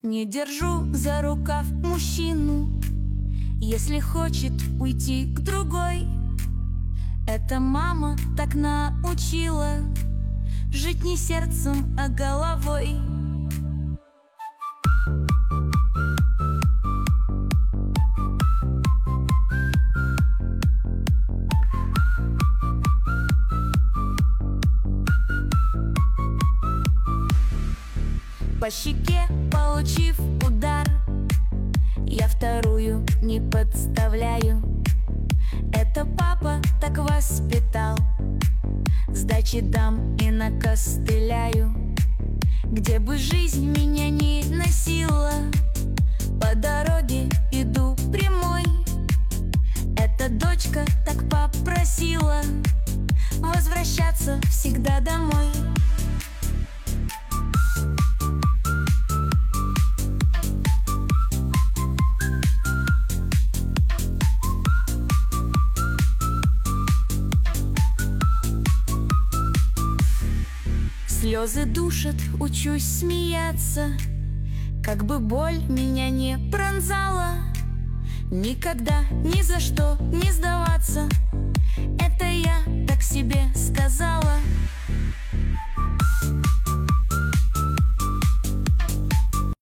Не держу за рукав мужчину, если хочет уйти к другой. Эта мама так научила жить не сердцем, а головой. По щеке получив удар, я вторую не подставляю. Это папа так воспитал, сдачи дам и накостыляю. Где бы жизнь меня ни носила, по дороге иду прямой. Эта дочка так попросила возвращаться всегда домой. Слезы душат, учусь смеяться, как бы боль меня не пронзала. Никогда, ни за что не сдаваться.